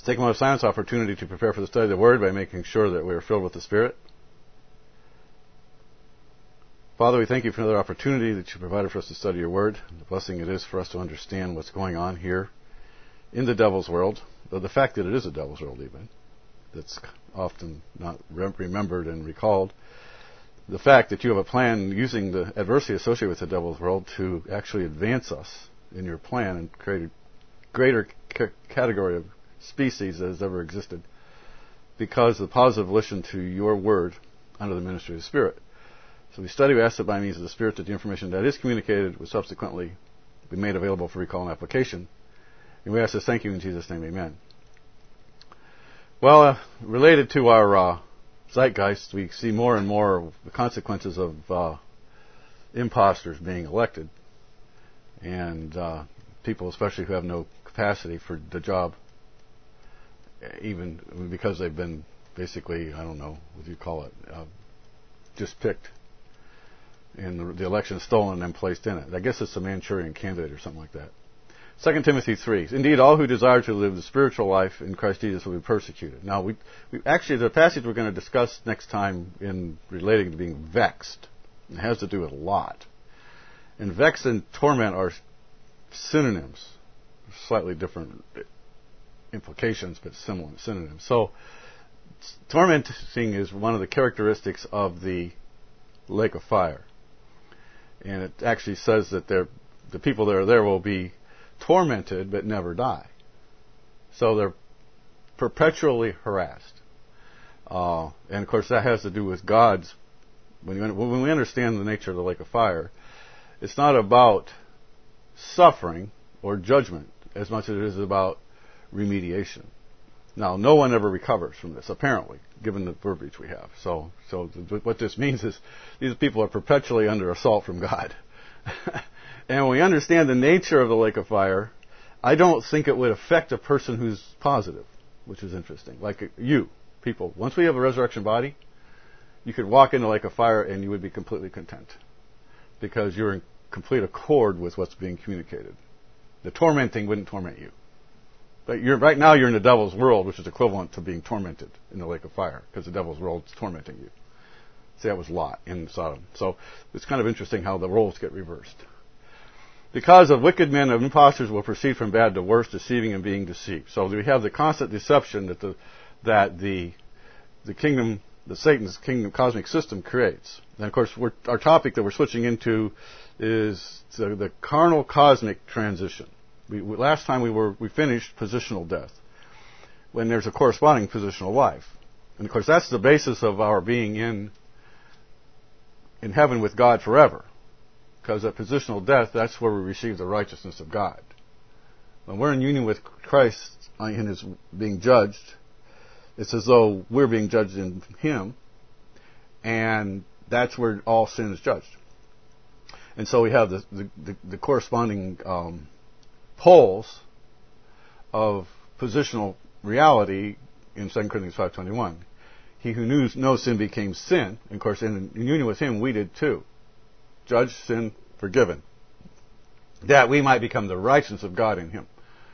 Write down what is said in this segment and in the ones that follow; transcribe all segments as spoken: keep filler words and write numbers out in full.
Take a moment of silence, opportunity to prepare for the study of the Word by making sure that we are filled with the Spirit. Father, we thank you for another opportunity that you provided for us to study your Word. The blessing it is for us to understand what's going on here in the devil's world, or the fact that it is a devil's world even, that's often not remembered and recalled. The fact that you have a plan using the adversity associated with the devil's world to actually advance us in your plan and create a greater c- category of species that has ever existed because of the positive volition to your word under the ministry of the Spirit. So we study, we ask that by means of the Spirit that the information that is communicated will subsequently be made available for recall and application. And we ask this, thank you in Jesus' name, amen. Well, uh, related to our uh, zeitgeist, we see more and more of the consequences of uh, imposters being elected, and uh, people especially who have no capacity for the job, even because they've been basically, I don't know, what do you call it, uh, just picked, and the, the election stolen and then placed in it. I guess it's a Manchurian candidate or something like that. Second Timothy three. Indeed, all who desire to live the spiritual life in Christ Jesus will be persecuted. Now, we, we actually, the passage we're going to discuss next time in relating to being vexed, it has to do with a lot. And vex and torment are synonyms, slightly different implications, but similar synonyms. So, tormenting is one of the characteristics of the lake of fire. And it actually says that the people that are there will be tormented but never die. So they're perpetually harassed. Uh, and of course that has to do with God's, when, you, when we understand the nature of the lake of fire, it's not about suffering or judgment as much as it is about remediation. Now, no one ever recovers from this, apparently, given the verbiage we have. So, so th- what this means is these people are perpetually under assault from God. And when we understand the nature of the lake of fire, I don't think it would affect a person who's positive, which is interesting. Like you, people. Once we have a resurrection body, you could walk into the lake of fire and you would be completely content because you're in complete accord with what's being communicated. The tormenting wouldn't torment you. But you're, right now you're in the devil's world, which is equivalent to being tormented in the lake of fire, because the devil's world is tormenting you. See, that was Lot in Sodom. So it's kind of interesting how the roles get reversed. Because of wicked men of impostors will proceed from bad to worse, deceiving and being deceived. So we have the constant deception that the that the the kingdom, the Satan's kingdom cosmic system creates. And of course, we're, our topic that we're switching into is the, the carnal cosmic transition. We, we, last time we were we finished positional death, when there's a corresponding positional life, and of course that's the basis of our being in in heaven with God forever, because at positional death that's where we receive the righteousness of God. When we're in union with Christ in His being judged, it's as though we're being judged in Him, and that's where all sin is judged. And so we have the the, the, the corresponding um, poles of positional reality in Second Corinthians five twenty-one. He who knew no sin became sin. And of course, in, in union with Him, we did too. Judged, sin, forgiven. That we might become the righteousness of God in Him.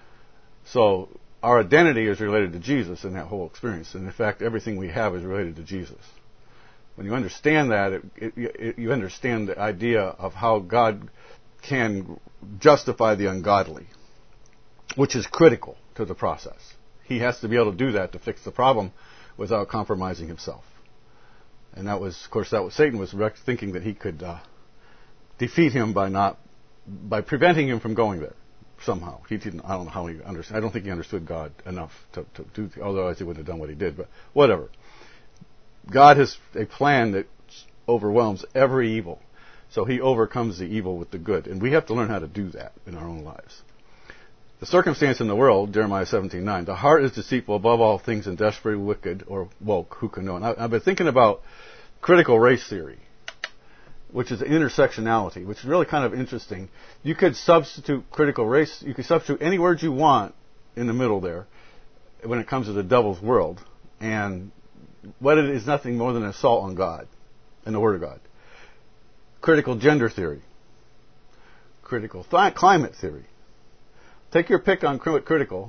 So our identity is related to Jesus in that whole experience. And in fact, everything we have is related to Jesus. When you understand that, it, it, it, you understand the idea of how God can justify the ungodly, which is critical to the process. He has to be able to do that to fix the problem without compromising Himself. And that was, of course, that was Satan was thinking that he could uh, defeat Him by not by preventing Him from going there somehow. He didn't. I don't know how he understood. I don't think he understood God enough to, to do. Otherwise, he wouldn't have done what he did. But whatever. God has a plan that overwhelms every evil. So He overcomes the evil with the good. And we have to learn how to do that in our own lives. The circumstance in the world, Jeremiah seventeen nine, the heart is deceitful above all things and desperately wicked, or woke, who can know? And I, I've been thinking about critical race theory, which is intersectionality, which is really kind of interesting. You could substitute critical race, you could substitute any word you want in the middle there when it comes to the devil's world. And what it is nothing more than an assault on God and the Word of God. Critical gender theory. Critical th- climate theory. Take your pick on critical,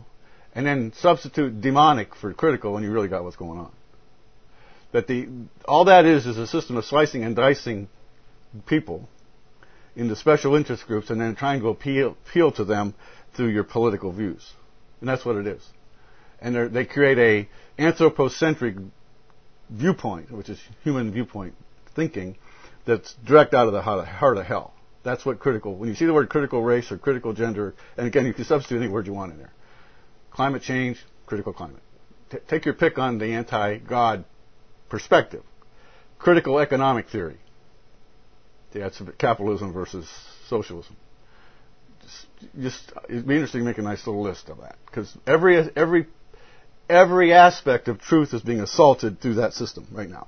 and then substitute demonic for critical, and you really got what's going on. That the all that is is a system of slicing and dicing people into special interest groups, and then trying to appeal, appeal to them through your political views, and that's what it is. And they create a anthropocentric viewpoint, which is human viewpoint thinking, that's direct out of the heart of hell. That's what critical, when you see the word critical race or critical gender, and again, you can substitute any word you want in there. Climate change, critical climate. T- take your pick on the anti-God perspective. Critical economic theory. That's capitalism versus socialism. Just, just, it'd be interesting to make a nice little list of that. Because every, every, every aspect of truth is being assaulted through that system right now.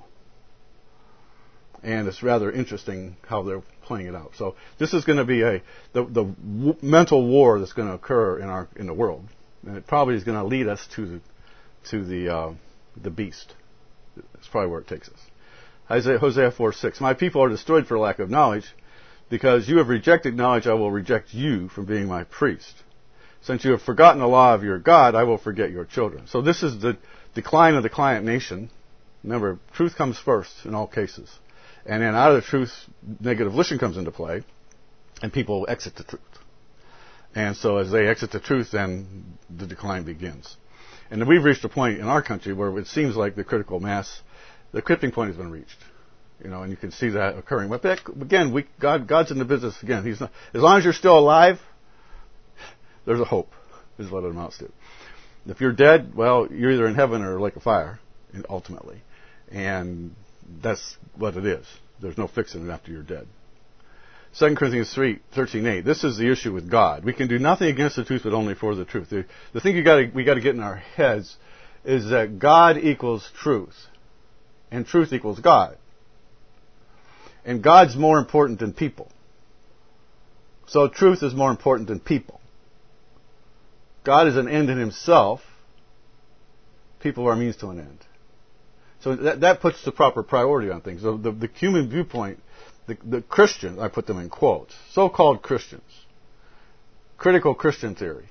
And it's rather interesting how they're playing it out. So this is going to be a the, the w- mental war that's going to occur in our in the world, and it probably is going to lead us to the to the uh, the beast. That's probably where it takes us. Isaiah, Hosea four six. My people are destroyed for lack of knowledge, because you have rejected knowledge. I will reject you from being my priest. Since you have forgotten the law of your God, I will forget your children. So this is the decline of the client nation. Remember, truth comes first in all cases. And then out of the truth, negative volition comes into play, and people exit the truth. And so as they exit the truth, then the decline begins. And we've reached a point in our country where it seems like the critical mass, the tipping point has been reached. You know, and you can see that occurring. But back, again, we, God, God's in the business again. He's not, as long as you're still alive, there's a hope, is what it amounts to. If you're dead, well, you're either in heaven or lake of fire, ultimately. And that's what it is. There's no fixing it after you're dead. Second Corinthians three, thirteen eight. This is the issue with God. We can do nothing against the truth, but only for the truth. The, the thing you gotta, we got to get in our heads is that God equals truth, and truth equals God. And God's more important than people. So truth is more important than people. God is an end in himself. People are a means to an end. So that, that puts the proper priority on things. So the, the human viewpoint, the, the Christian, I put them in quotes, so-called Christians, critical Christian theory,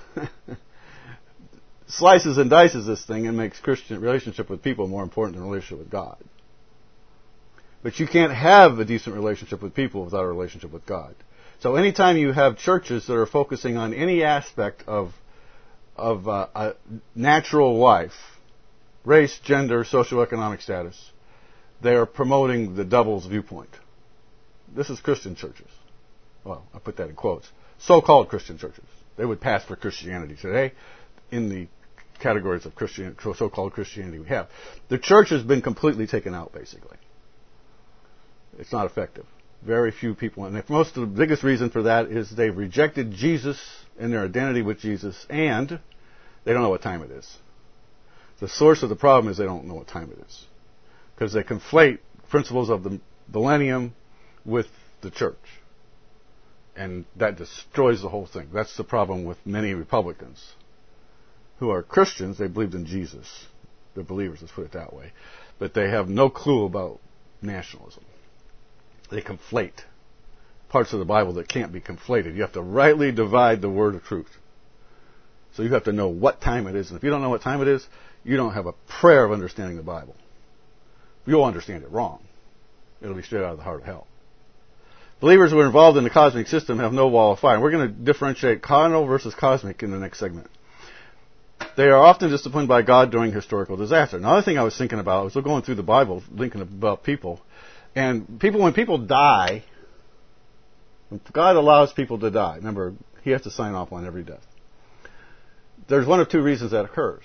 slices and dices this thing and makes Christian relationship with people more important than relationship with God. But you can't have a decent relationship with people without a relationship with God. So anytime you have churches that are focusing on any aspect of of uh, a natural life, race, gender, socioeconomic status, they are promoting the devil's viewpoint. This is Christian churches. Well, I put that in quotes. So-called Christian churches. They would pass for Christianity today in the categories of Christian, so-called Christianity we have. The church has been completely taken out, basically. It's not effective. Very few people, and most of the biggest reason for that is they've rejected Jesus and their identity with Jesus, and they don't know what time it is. The source of the problem is they don't know what time it is, because they conflate principles of the millennium with the church, and that destroys the whole thing. That's the problem with many Republicans who are Christians. They believed in Jesus. They're believers, let's put it that way, but they have no clue about nationalism. They conflate parts of the Bible that can't be conflated. You have to rightly divide the word of truth. So you have to know what time it is. And if you don't know what time it is, you don't have a prayer of understanding the Bible. You'll understand it wrong. It'll be straight out of the heart of hell. Believers who are involved in the cosmic system have no wall of fire. And we're going to differentiate carnal versus cosmic in the next segment. They are often disciplined by God during historical disaster. Another thing I was thinking about, I was going through the Bible, thinking about people. And people, when people die, when God allows people to die, remember, he has to sign off on every death. There's one of two reasons that occurs.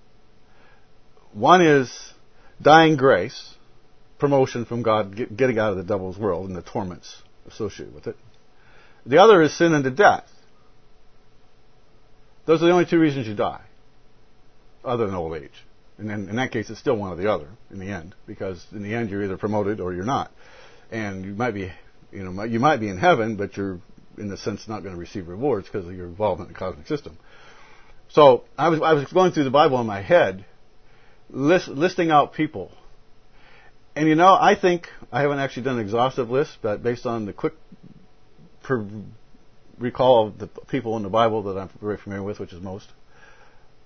One is dying grace, promotion from God, get, getting out of the devil's world and the torments associated with it. The other is sin unto death. Those are the only two reasons you die, other than old age. And then in that case, it's still one or the other in the end, because in the end, you're either promoted or you're not. And you might be, you know, you might be in heaven, but you're, in a sense, not going to receive rewards because of your involvement in the cosmic system. So I was, I was going through the Bible in my head, list, listing out people. And you know, I think, I haven't actually done an exhaustive list, but based on the quick per, recall of the people in the Bible that I'm very familiar with, which is most,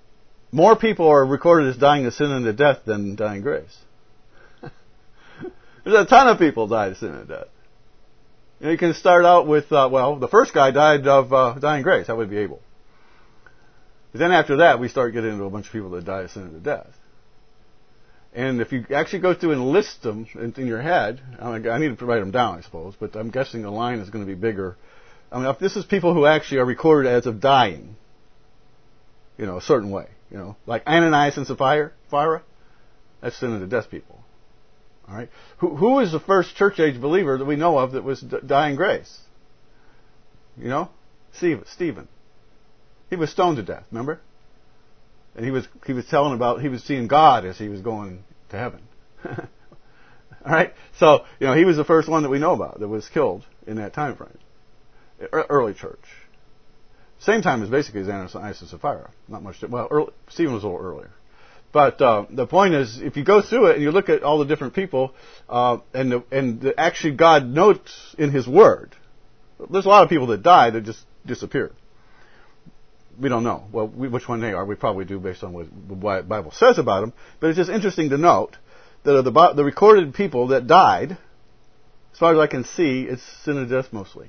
More people are recorded as dying of sin unto death than dying grace. There's a ton of people died of sin and death. You know, you can start out with, uh, well, the first guy died of uh, dying grace. That would be Abel. But then after that, we start getting into a bunch of people that die of sin and death. And if you actually go through and list them in, in your head, I, mean, I need to write them down, I suppose, but I'm guessing the line is going to be bigger. I mean, if this is people who actually are recorded as of dying, you know, a certain way, you know, like Ananias and Sapphira, Sapphira, that's sin and death people. All right, who who was the first church age believer that we know of that was d- dying grace? You know, Stephen. He was stoned to death. Remember? And he was he was telling about he was seeing God as he was going to heaven. All right, so you know he was the first one that we know about that was killed in that time frame. Early church, same time as basically as Ananias and Sapphira. Not much. Well, early, Stephen was a little earlier. But uh, the point is, if you go through it and you look at all the different people, uh, and the, and the, actually God notes in His Word, there's a lot of people that died that just disappeared. We don't know well we, which one they are. We probably do based on what the Bible says about them. But it's just interesting to note that of the, the recorded people that died, as far as I can see, it's sin and death mostly.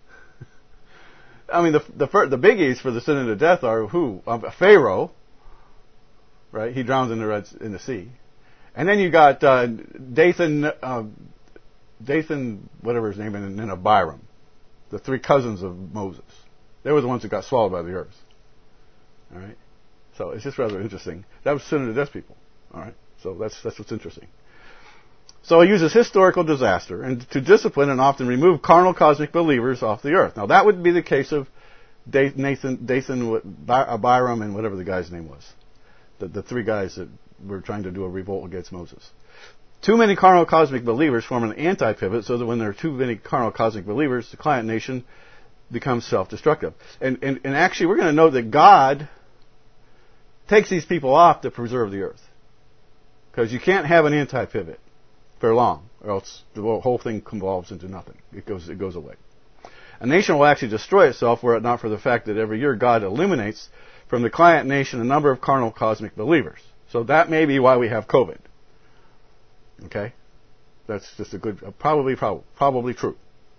I mean, the the, the biggies for the sin and the death are who? Um, Pharaoh. Right, he drowns in the Red, in the sea, and then you got uh, Dathan, uh, Dathan, whatever his name is, and then Abiram, the three cousins of Moses. They were the ones that got swallowed by the earth. All right, so it's just rather interesting. That was sin of the death people. All right, so that's that's what's interesting. So he uses historical disaster and to discipline and often remove carnal cosmic believers off the earth. Now that would be the case of Nathan, Dathan, Abiram, and whatever the guy's name was. The, the three guys that were trying to do a revolt against Moses. Too many carnal cosmic believers form an anti-pivot, so that when there are too many carnal cosmic believers, the client nation becomes self-destructive. And, and, and actually, we're going to know that God takes these people off to preserve the earth. Because you can't have an anti-pivot for long, or else the whole thing convolves into nothing. It goes, it goes away. A nation will actually destroy itself were it not for the fact that every year God eliminates from the client nation a number of carnal cosmic believers. So that may be why we have COVID. Okay? That's just a good, probably, probably, probably true.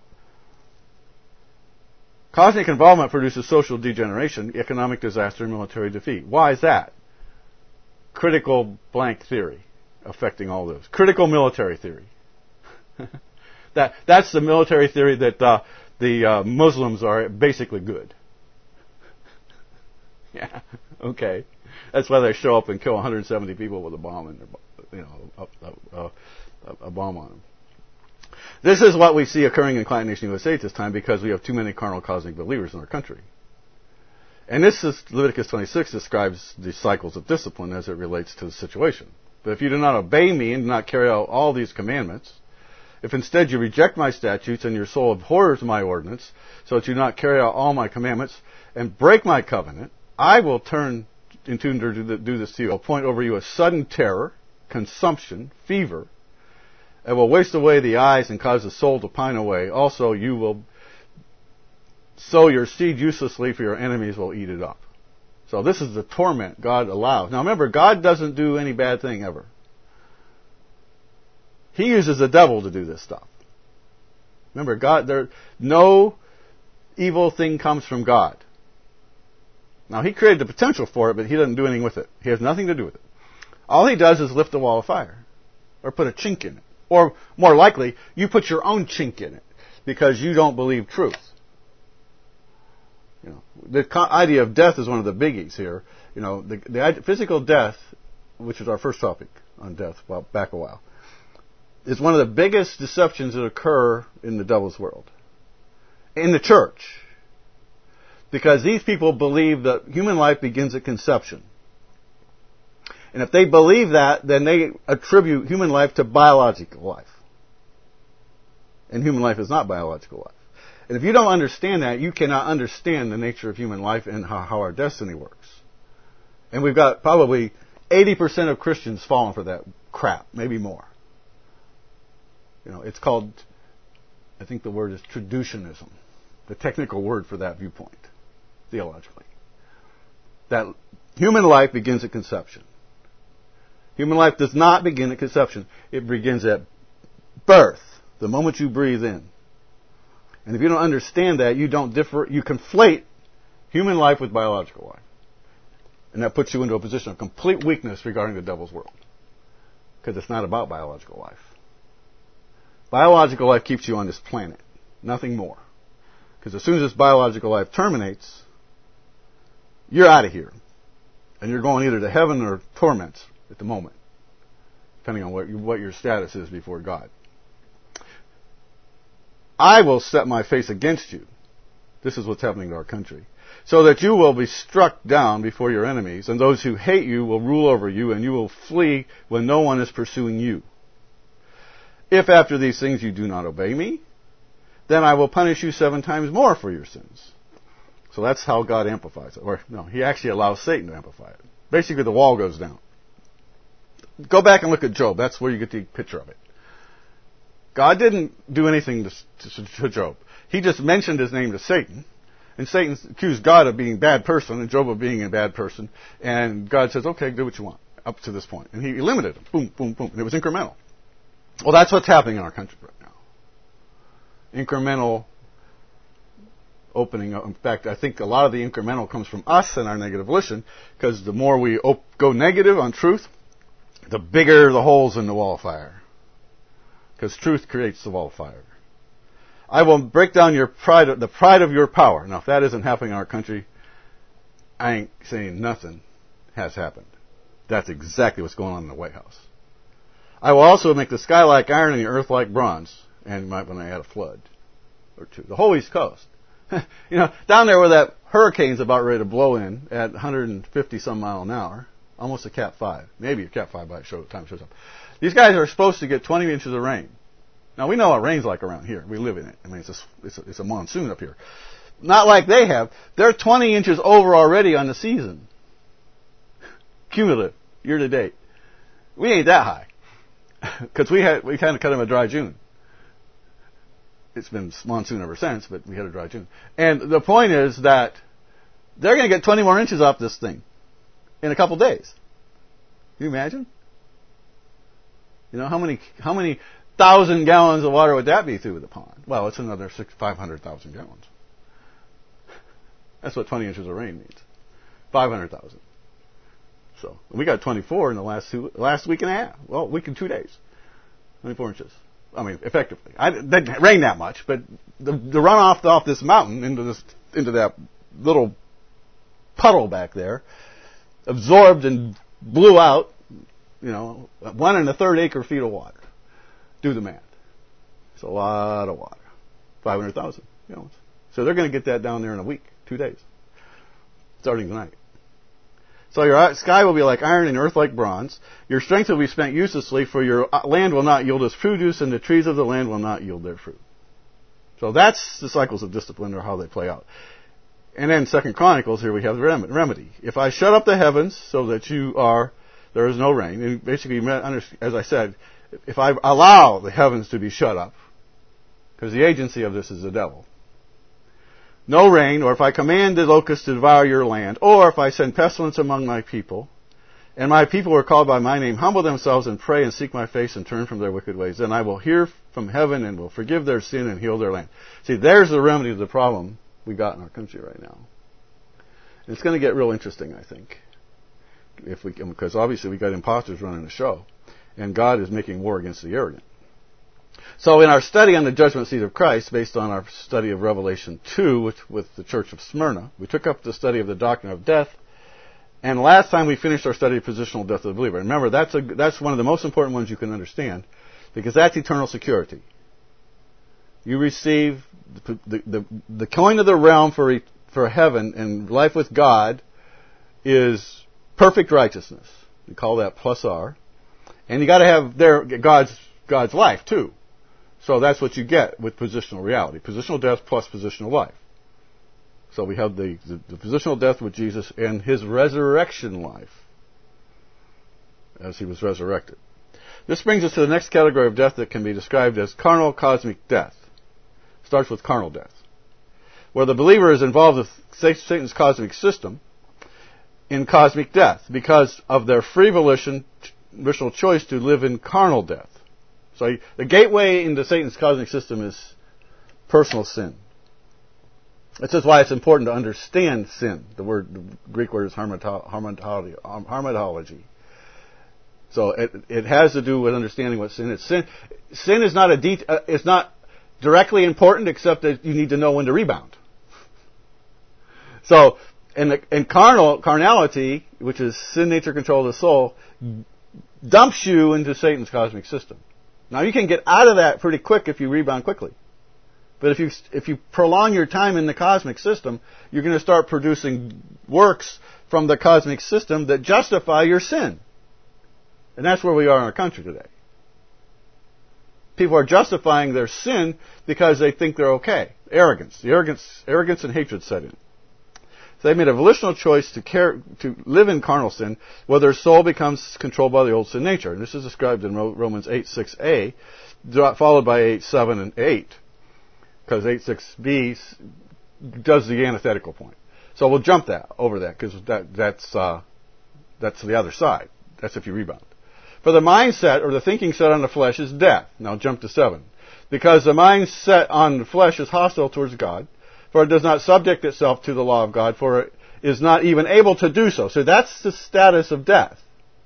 Cosmic involvement produces social degeneration, economic disaster, and military defeat. Why is that? Critical blank theory affecting all those. Critical military theory. that That's the military theory that uh, the uh, Muslims are basically good. Yeah, okay. That's why they show up and kill one hundred seventy people with a bomb in their, you know, a, a, a, a bomb on them. This is what we see occurring in Client Nation U S A at this time because we have too many carnal cosmic believers in our country. And this is Leviticus twenty-six describes the cycles of discipline as it relates to the situation. But if you do not obey me and do not carry out all these commandments, if instead you reject my statutes and your soul abhors my ordinance, so that you do not carry out all my commandments and break my covenant, I will turn into to do this to you. I'll point over you a sudden terror, consumption, fever. I will waste away the eyes and cause the soul to pine away. Also, you will sow your seed uselessly, for your enemies will eat it up. So this is the torment God allows. Now remember, God doesn't do any bad thing ever. He uses the devil to do this stuff. Remember, God, there, no evil thing comes from God. Now, He created the potential for it, but He doesn't do anything with it. He has nothing to do with it. All He does is lift a wall of fire. Or put a chink in it. Or, more likely, you put your own chink in it. Because you don't believe truth. You know, the idea of death is one of the biggies here. You know, the, the physical death, which is our first topic on death, well, back a while, is one of the biggest deceptions that occur in the devil's world. In the church. Because these people believe that human life begins at conception. And if they believe that, then they attribute human life to biological life. And human life is not biological life. And if you don't understand that, you cannot understand the nature of human life and how, how our destiny works. And we've got probably eighty percent of Christians falling for that crap, maybe more. You know, it's called, I think the word is traducianism. The technical word for that viewpoint. Theologically. That Human life begins at conception. Human life does not begin at conception. It begins at birth, the moment you breathe in. And if you don't understand that, you don't differ, you conflate human life with biological life. And that puts you into a position of complete weakness regarding the devil's world. Because it's not about biological life. Biological life keeps you on this planet. Nothing more. Because as soon as this biological life terminates, you're out of here. And you're going either to heaven or torment at the moment. Depending on what, what your status is before God. I will set my face against you. This is what's happening to our country. So that you will be struck down before your enemies, and those who hate you will rule over you, and you will flee when no one is pursuing you. If after these things you do not obey me, then I will punish you seven times more for your sins. So that's how God amplifies it. Or, no, he actually allows Satan to amplify it. Basically, the wall goes down. Go back and look at Job. That's where you get the picture of it. God didn't do anything to, to, to Job. He just mentioned his name to Satan. And Satan accused God of being a bad person and Job of being a bad person. And God says, okay, do what you want up to this point. And he eliminated him. Boom, boom, boom. And it was incremental. Well, that's what's happening in our country right now. Incremental opening up. In fact, I think a lot of the incremental comes from us and our negative volition, because the more we op- go negative on truth, the bigger the holes in the wall of fire. Because truth creates the wall of fire. I will break down your pride, the pride of your power. Now, if that isn't happening in our country, I ain't saying nothing has happened. That's exactly what's going on in the White House. I will also make the sky like iron and the earth like bronze. And you might want to add a flood or two. The whole East Coast. You know, down there where that hurricane's about ready to blow in at one hundred fifty some mile an hour, almost a Cat five. Maybe a Cat five by the time it shows up. These guys are supposed to get twenty inches of rain. Now, we know what rain's like around here. We live in it. I mean, it's a, it's a, it's a monsoon up here. Not like they have. They're twenty inches over already on the season. Cumulative, year to date. We ain't that high. Because we had, we kind of cut them a dry June. It's been monsoon ever since, but we had a dry June. And the point is that they're going to get twenty more inches off this thing in a couple days. Can you imagine? You know, how many, how many thousand gallons of water would that be through the pond? Well, it's another six, five hundred thousand gallons. That's what twenty inches of rain means. Five hundred thousand. So we got twenty-four in the last two, last week and a half. Well, week and two days. Twenty-four inches. I mean, effectively. I didn't rain that much, but the, the runoff off this mountain into this, into that little puddle back there, absorbed and blew out, you know, one and a third acre feet of water. Do the math. It's a lot of water. five hundred thousand gallons. So they're going to get that down there in a week, two days, starting tonight. So your sky will be like iron and earth like bronze. Your strength will be spent uselessly, for your land will not yield its produce, and the trees of the land will not yield their fruit. So that's the cycles of discipline, or how they play out. And then Second Chronicles, here we have the remedy. If I shut up the heavens so that you are, there is no rain. And basically, as I said, if I allow the heavens to be shut up, because the agency of this is the devil, no rain, or if I command the locusts to devour your land, or if I send pestilence among my people, and my people who are called by my name humble themselves and pray and seek my face and turn from their wicked ways, then I will hear from heaven and will forgive their sin and heal their land. See, there's the remedy to the problem we got in our country right now. And it's going to get real interesting, I think, if we, because obviously we got imposters running the show, and God is making war against the arrogant. So in our study on the judgment seat of Christ, based on our study of Revelation two with, with the church of Smyrna, we took up the study of the doctrine of death. And last time we finished our study of positional death of the believer. And remember, that's, a, that's one of the most important ones you can understand, because that's eternal security. You receive the, the, the, the coin of the realm for, for heaven and life with God is perfect righteousness. We call that plus R. And you got to have their, God's, God's life too. So that's what you get with positional reality. Positional death plus positional life. So we have the, the, the positional death with Jesus and his resurrection life as he was resurrected. This brings us to the next category of death that can be described as carnal cosmic death. It starts with carnal death, where the believer is involved with Satan's cosmic system, in cosmic death because of their free volition, volitional choice to live in carnal death. So the gateway into Satan's cosmic system is personal sin. This is why it's important to understand sin. The word, the Greek word is harmatology. harmatology. So it, it has to do with understanding what sin is. Sin, sin is not a det- uh, it's not directly important, except that you need to know when to rebound. So, in, the, in carnal carnality, which is sin nature control of the soul, dumps you into Satan's cosmic system. Now, you can get out of that pretty quick if you rebound quickly. But if you if you prolong your time in the cosmic system, you're going to start producing works from the cosmic system that justify your sin. And that's where we are in our country today. People are justifying their sin because they think they're okay. Arrogance. The arrogance, arrogance and hatred set in. So they made a volitional choice to care, to live in carnal sin, where their soul becomes controlled by the old sin nature. And this is described in Romans eight six a, followed by eight seven and eight, because eight six b does the antithetical point. So we'll jump that over that because that, that's uh, that's the other side. That's if you rebound. For the mindset or the thinking set on the flesh is death. Now jump to seven. Because the mind set on the flesh is hostile towards God, for it does not subject itself to the law of God, for it is not even able to do so. So that's the status of death.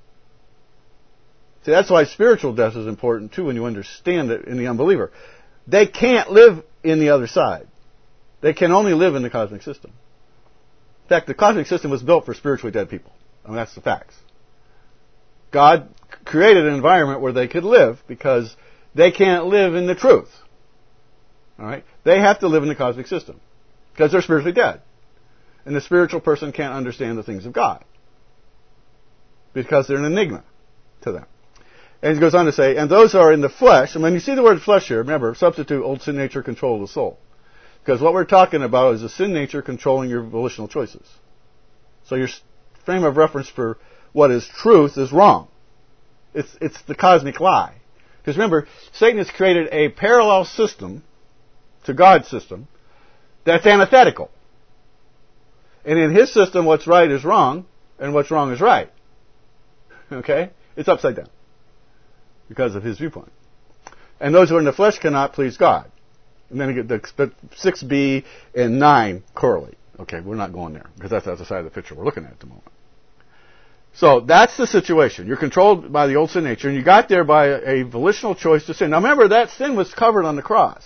See, that's why spiritual death is important too when you understand it in the unbeliever. They can't live in the other side. They can only live in the cosmic system. In fact, the cosmic system was built for spiritually dead people. I mean, that's the facts. God created an environment where they could live because they can't live in the truth. All right? They have to live in the cosmic system because they're spiritually dead. And the spiritual person can't understand the things of God because they're an enigma to them. And he goes on to say, and those who are in the flesh, and when you see the word flesh here, remember, substitute old sin nature control of the soul. Because what we're talking about is the sin nature controlling your volitional choices. So your frame of reference for what is truth is wrong. It's it's the cosmic lie. Because remember, Satan has created a parallel system to God's system that's antithetical. And in his system, what's right is wrong, and what's wrong is right. Okay? It's upside down because of his viewpoint. And those who are in the flesh cannot please God. And then you get the six b and nine correlate. Okay, we're not going there because that's the other side of the picture we're looking at at the moment. So that's the situation. You're controlled by the old sin nature, and you got there by a, a volitional choice to sin. Now remember, that sin was covered on the cross.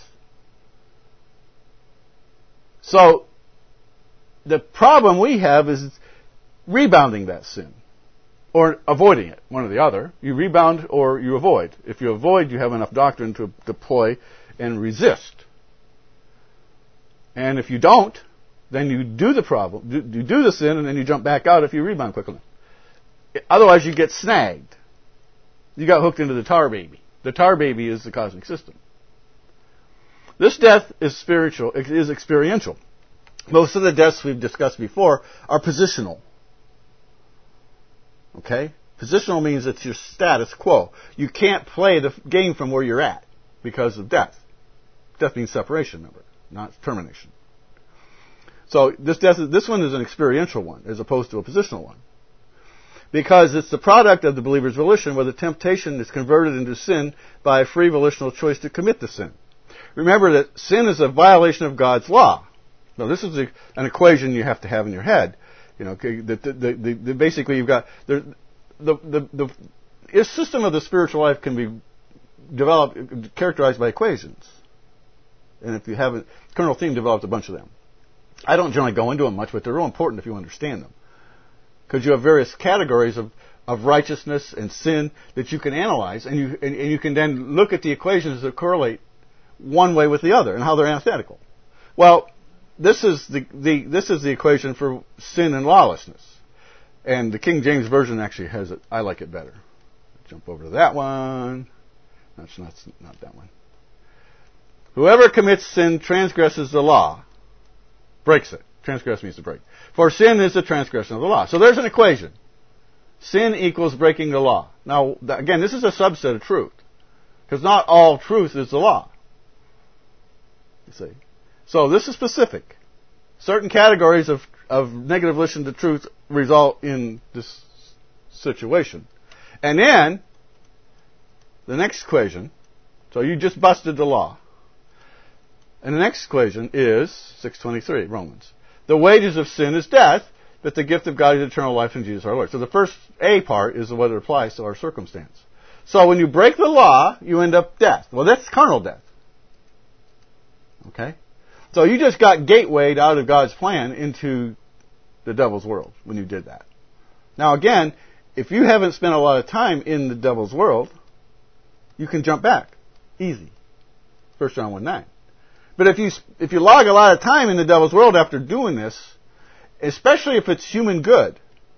So the problem we have is rebounding that sin. Or avoiding it, one or the other. You rebound or you avoid. If you avoid, you have enough doctrine to deploy and resist. And if you don't, then you do the problem, you do the sin, and then you jump back out if you rebound quick enough. Otherwise, you get snagged. You got hooked into the tar baby. The tar baby is the cosmic system. This death is spiritual, is experiential. Most of the deaths we've discussed before are positional. Okay? Positional means it's your status quo. You can't play the game from where you're at because of death. Death means separation, remember, not termination. So this death, this one is an experiential one as opposed to a positional one. Because it's the product of the believer's volition where the temptation is converted into sin by a free volitional choice to commit the sin. Remember that sin is a violation of God's law. Now this is a, an equation you have to have in your head. You know, the, the, the, the, basically you've got the the the, the the system of the spiritual life can be developed, characterized by equations. And if you haven't, Colonel Thiem developed a bunch of them. I don't generally go into them much, but they're real important if you understand them. Because you have various categories of, of righteousness and sin that you can analyze, and you and, and you can then look at the equations that correlate one way with the other and how they're antithetical. Well, this is the, the this is the equation for sin and lawlessness. And the King James Version actually has it. I like it better. Jump over to that one. That's not, not that one. Whoever commits sin transgresses the law. Breaks it. Transgress means to break. For sin is the transgression of the law. So there's an equation. Sin equals breaking the law. Now, again, this is a subset of truth. Because not all truth is the law. You see. So this is specific. Certain categories of, of negative volition to truth result in this situation. And then, the next equation, so you just busted the law. And the next equation is six twenty-three, Romans. The wages of sin is death, but the gift of God is eternal life in Jesus our Lord. So the first A part is whether it applies to our circumstance. So when you break the law, you end up death. Well, that's carnal death. Okay? So you just got gatewayed out of God's plan into the devil's world when you did that. Now again, if you haven't spent a lot of time in the devil's world, you can jump back. Easy. First John one nine. But if you if you log a lot of time in the devil's world after doing this, especially if it's human good,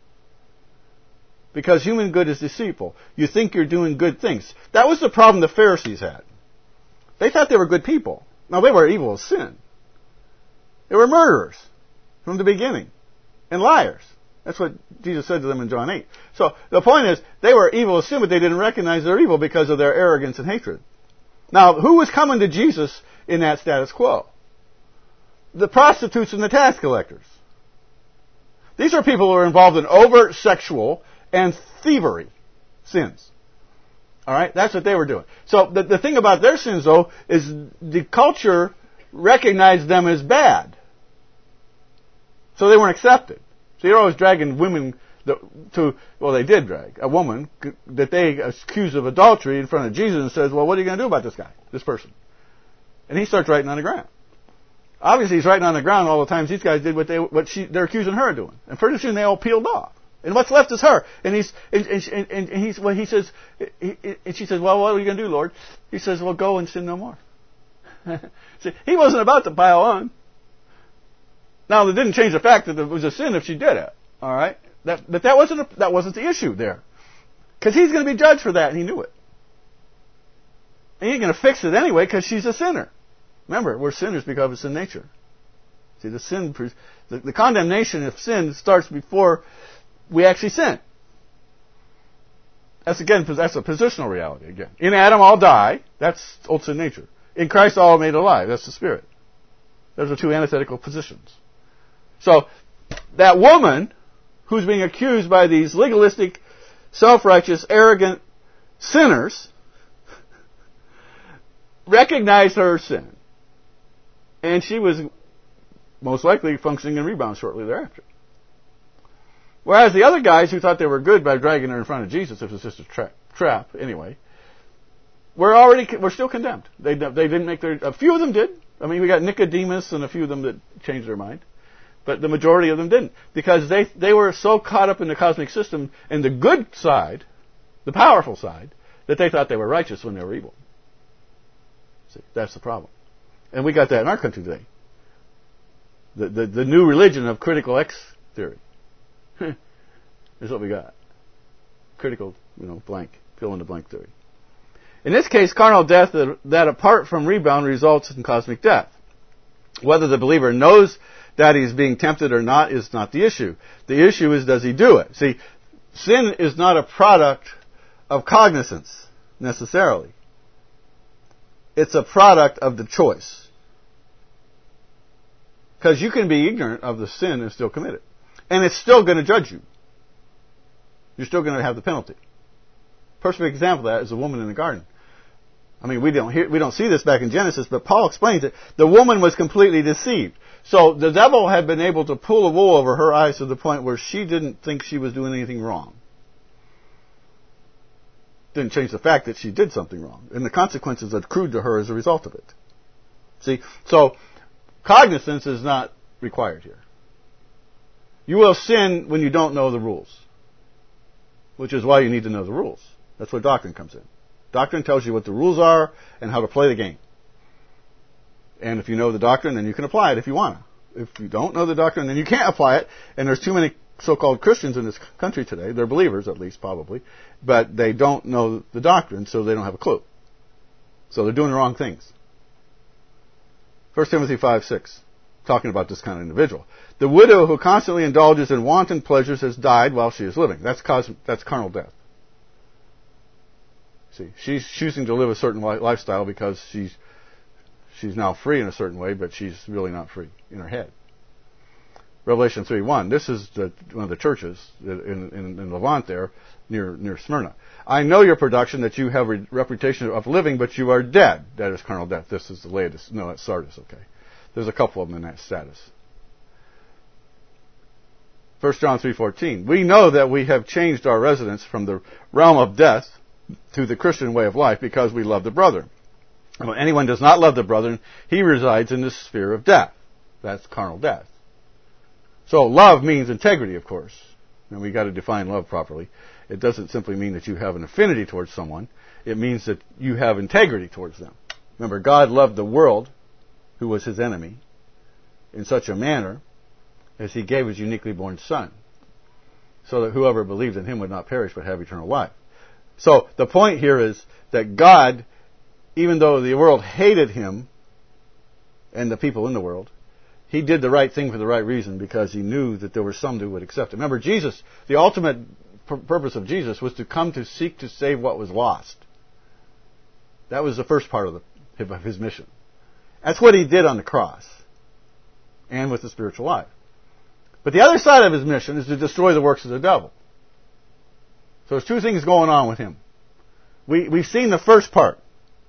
because human good is deceitful, you think you're doing good things. That was the problem the Pharisees had. They thought they were good people. Now, they were evil as sin. They were murderers from the beginning and liars. That's what Jesus said to them in John eight. So the point is, they were evil as sin, but they didn't recognize they're evil because of their arrogance and hatred. Now, who was coming to Jesus in that status quo? The prostitutes and the tax collectors. These are people who are involved in overt sexual and thievery sins. All right? That's what they were doing. So the, the thing about their sins, though, is the culture recognized them as bad. So they weren't accepted. So you're always dragging women to, well, they did drag a woman that they accused of adultery in front of Jesus and says, well, what are you going to do about this guy, this person? And he starts writing on the ground. Obviously, he's writing on the ground all the times these guys did what they what she, they're accusing her of doing. And pretty soon they all peeled off. And what's left is her. And he's and, and, and he's well, he says, he, and she says, well, what are you going to do, Lord? He says, well, go and sin no more. See, he wasn't about to pile on. Now, that didn't change the fact that it was a sin if she did it. All right, that but that wasn't a, that wasn't the issue there, because he's going to be judged for that, and he knew it. And he ain't going to fix it anyway because she's a sinner. Remember, we're sinners because of sin nature. See, the sin, the, the condemnation of sin starts before we actually sin. That's again, that's a positional reality again. In Adam, all die. That's old sin nature. In Christ, all are made alive. That's the Spirit. Those are two antithetical positions. So, that woman who's being accused by these legalistic, self-righteous, arrogant sinners recognized her sin. And she was most likely functioning in rebound shortly thereafter. Whereas the other guys who thought they were good by dragging her in front of Jesus, if it was just a tra- trap anyway, were already were still condemned. They they didn't make their. A few of them did. I mean, we got Nicodemus and a few of them that changed their mind, but the majority of them didn't, because they they were so caught up in the cosmic system and the good side, the powerful side, that they thought they were righteous when they were evil. See, that's the problem. And we got that in our country today. The, the, the new religion of critical X theory is what we got. Critical, you know, blank, fill in the blank theory. In this case, carnal death that, that apart from rebound results in cosmic death. Whether the believer knows that he's being tempted or not is not the issue. The issue is, does he do it? See, sin is not a product of cognizance, necessarily. It's a product of the choice. Because you can be ignorant of the sin and still commit it. And it's still going to judge you. You're still going to have the penalty. Perfect example of that is the woman in the garden. I mean, we don't hear, we don't see this back in Genesis, but Paul explains it. The woman was completely deceived. So the devil had been able to pull a wool over her eyes to the point where she didn't think she was doing anything wrong. Didn't change the fact that she did something wrong. And the consequences accrued to her as a result of it. See? So, cognizance is not required here. You will sin when you don't know the rules. Which is why you need to know the rules. That's where doctrine comes in. Doctrine tells you what the rules are and how to play the game. And if you know the doctrine, then you can apply it if you want to. If you don't know the doctrine, then you can't apply it. And there's too many so-called Christians in this country today. They're believers, at least, probably. But they don't know the doctrine, so they don't have a clue. So they're doing the wrong things. First Timothy five six, talking about this kind of individual. The widow who constantly indulges in wanton pleasures has died while she is living. That's cos- that's carnal death. See, she's choosing to live a certain li- lifestyle because she's she's now free in a certain way, but she's really not free in her head. Revelation three one. This is the, one of the churches in, in, in Levant there, near near Smyrna. I know your production, that you have a reputation of living, but you are dead. That is carnal death. This is the latest. No, that's Sardis, okay. There's a couple of them in that status. First John three fourteen. We know that we have changed our residence from the realm of death to the Christian way of life because we love the brethren. And when anyone does not love the brethren, he resides in the sphere of death. That's carnal death. So love means integrity, of course. And we got to define love properly. It doesn't simply mean that you have an affinity towards someone. It means that you have integrity towards them. Remember, God loved the world, who was his enemy, in such a manner as he gave his uniquely born Son, so that whoever believed in him would not perish but have eternal life. So the point here is that God, even though the world hated him and the people in the world, he did the right thing for the right reason because he knew that there were some who would accept it. Remember, Jesus, the ultimate pur- purpose of Jesus was to come to seek to save what was lost. That was the first part of, the, of his mission. That's what he did on the cross and with the spiritual life. But the other side of his mission is to destroy the works of the devil. So there's two things going on with him. We, we've seen the first part.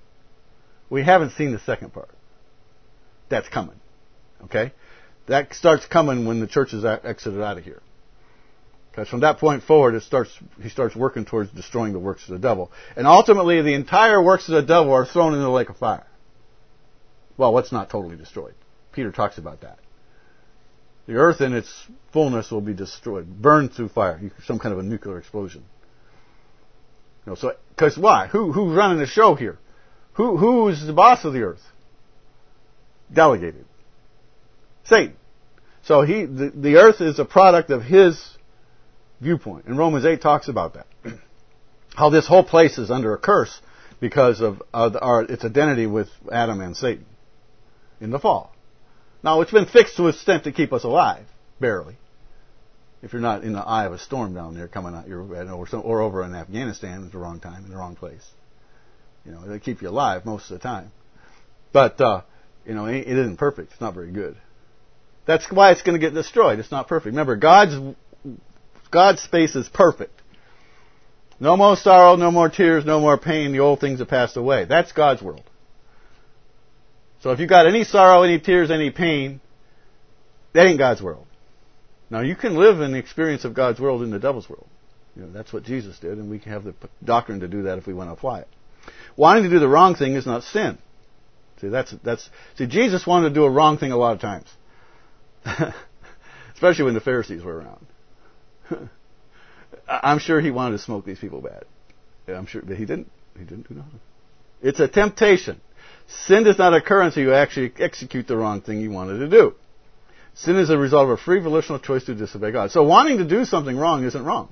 We haven't seen the second part. That's coming. Okay? That starts coming when the church is exited out of here. Because from that point forward, it starts, he starts working towards destroying the works of the devil. And ultimately, the entire works of the devil are thrown into the lake of fire. Well, what's not totally destroyed? Peter talks about that. The earth in its fullness will be destroyed, burned through fire, some kind of a nuclear explosion. You know, so, because why? Who, who's running the show here? Who, who's the boss of the earth? Delegated. Satan. So he, the, the earth is a product of his viewpoint. And Romans eight talks about that. How this whole place is under a curse because of uh, our, its identity with Adam and Satan in the fall. Now, it's been fixed to an extent to keep us alive, barely. If you're not in the eye of a storm down there coming out your or, or over in Afghanistan at the wrong time, in the wrong place. You know, they keep you alive most of the time. But, uh, you know, it, it isn't perfect. It's not very good. That's why it's going to get destroyed. It's not perfect. Remember, God's God's space is perfect. No more sorrow, no more tears, no more pain. The old things have passed away. That's God's world. So if you've got any sorrow, any tears, any pain, that ain't God's world. Now, you can live in the experience of God's world in the devil's world. You know, that's what Jesus did, and we can have the doctrine to do that if we want to apply it. Wanting to do the wrong thing is not sin. See, that's that's. See, Jesus wanted to do a wrong thing a lot of times, especially when the Pharisees were around. I'm sure he wanted to smoke these people bad. I'm sure, but he didn't. He didn't do nothing. It's a temptation. Sin does not occur until you actually execute the wrong thing you wanted to do. Sin is a result of a free volitional choice to disobey God. So wanting to do something wrong isn't wrong.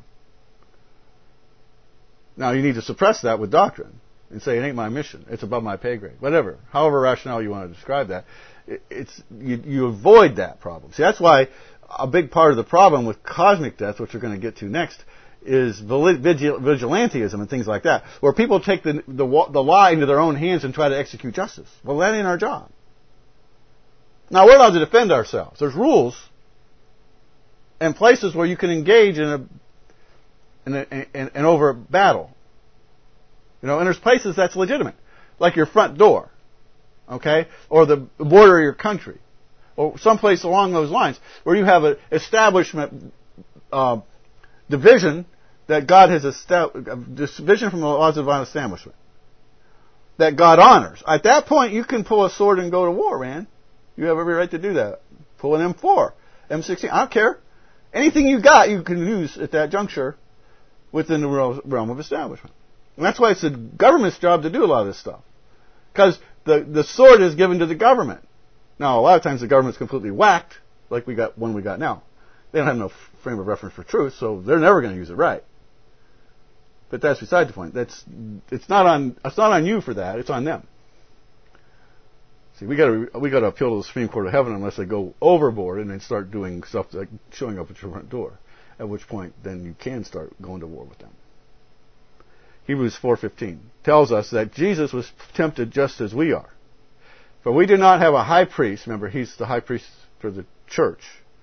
Now, you need to suppress that with doctrine and say, it ain't my mission. It's above my pay grade. Whatever. However rational you want to describe that. It's, you, you avoid that problem. See, that's why a big part of the problem with cosmic death, which we're going to get to next, is vigilantism and things like that, where people take the, the, the law into their own hands and try to execute justice. Well, that ain't our job. Now, we're allowed to defend ourselves. There's rules and places where you can engage in a, in, a, in, in over a battle. You know, and there's places that's legitimate, like your front door, okay, or the border of your country, or someplace along those lines where you have an establishment uh, division that God has established, division from the laws of divine establishment that God honors. At that point, you can pull a sword and go to war, man. You have every right to do that. Pull an M four, M sixteen. I don't care. Anything you got, you can use at that juncture within the realm of establishment. And that's why it's the government's job to do a lot of this stuff. Because the, the sword is given to the government. Now, a lot of times the government's completely whacked, like we got one we got now. They don't have no frame of reference for truth, so they're never going to use it right. But that's beside the point. That's it's not on it's not on you for that. It's on them. See, we got to we got to appeal to the Supreme Court of Heaven unless they go overboard and then start doing stuff like showing up at your front door. At which point, then you can start going to war with them. Hebrews four fifteen tells us that Jesus was tempted just as we are. For we do not have a high priest. Remember, he's the high priest for the church,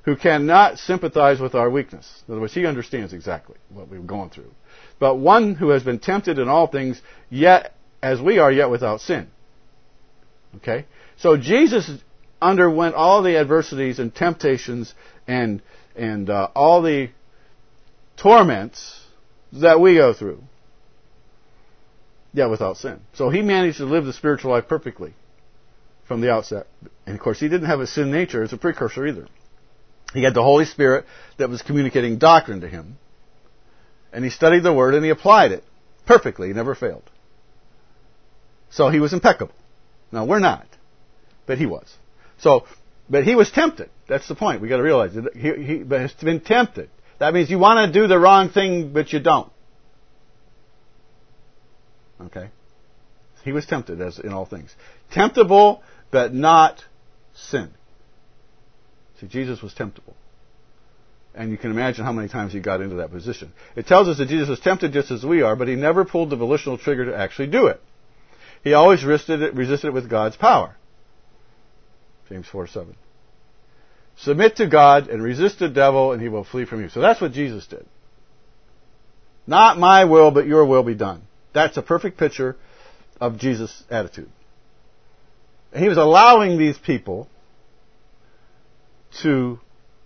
who cannot sympathize with our weakness. In other words, he understands exactly what we're going through. But one who has been tempted in all things, yet as we are, yet without sin. Okay? So Jesus underwent all the adversities and temptations and and uh, all the torments that we go through, yet without sin. So he managed to live the spiritual life perfectly from the outset. And of course, he didn't have a sin nature as a precursor either. He had the Holy Spirit that was communicating doctrine to him. And he studied the Word and he applied it perfectly. He never failed. So he was impeccable. Now, we're not. But he was. So, but he was tempted. That's the point. We've got to realize it. He, he but has been tempted. That means you want to do the wrong thing, but you don't. Okay? He was tempted, as in all things. Temptable, but not sin. See, Jesus was temptable. And you can imagine how many times he got into that position. It tells us that Jesus was tempted just as we are, but he never pulled the volitional trigger to actually do it. He always resisted it, resisted it with God's power. James four seven. Submit to God and resist the devil and he will flee from you. So that's what Jesus did. Not my will, but your will be done. That's a perfect picture of Jesus' attitude. And he was allowing these people to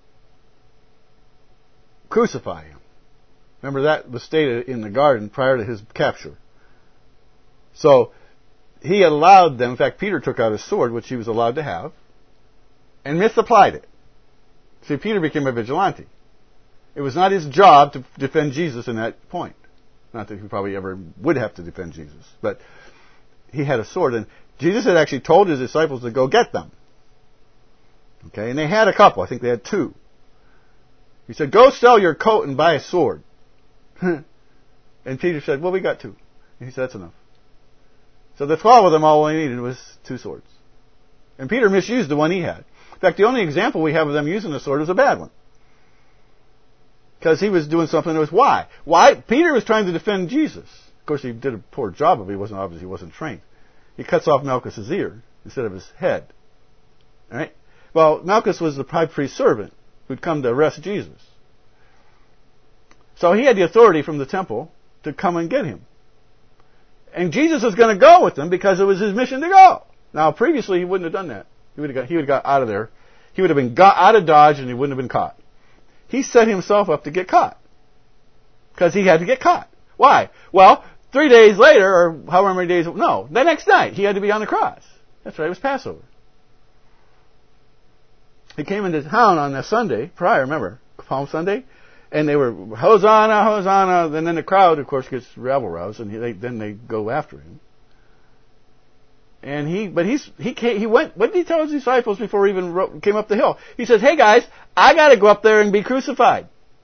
crucify him. Remember, that was stated in the garden prior to his capture. So he allowed them, in fact, Peter took out his sword, which he was allowed to have, and misapplied it. See, Peter became a vigilante. It was not his job to defend Jesus in that point. Not that he probably ever would have to defend Jesus. But he had a sword, and Jesus had actually told his disciples to go get them. Okay, and they had a couple. I think they had two. He said, go sell your coat and buy a sword. And Peter said, well, we got two. And he said, that's enough. So the twelve of them, all they needed was two swords. And Peter misused the one he had. In fact, the only example we have of them using the sword was a bad one. Because he was doing something that was why? Why? Peter was trying to defend Jesus. Of course, he did a poor job of it. He wasn't, obviously, he wasn't trained. He cuts off Malchus' ear instead of his head. All right? Well, Malchus was the high priest's servant who'd come to arrest Jesus. So he had the authority from the temple to come and get him. And Jesus was going to go with them because it was his mission to go. Now, previously, he wouldn't have done that. He would have got, he would have got out of there. He would have been got out of Dodge and he wouldn't have been caught. He set himself up to get caught. Because he had to get caught. Why? Well, three days later, or however many days, no, the next night, he had to be on the cross. That's right, it was Passover. He came into town on that Sunday prior, remember, Palm Sunday, and they were, Hosanna, Hosanna, and then the crowd, of course, gets rabble-roused, and he, they, then they go after him. And he, but he's, he came, he went, what did he tell his disciples before he even wrote, came up the hill? He says, hey guys, I gotta go up there and be crucified.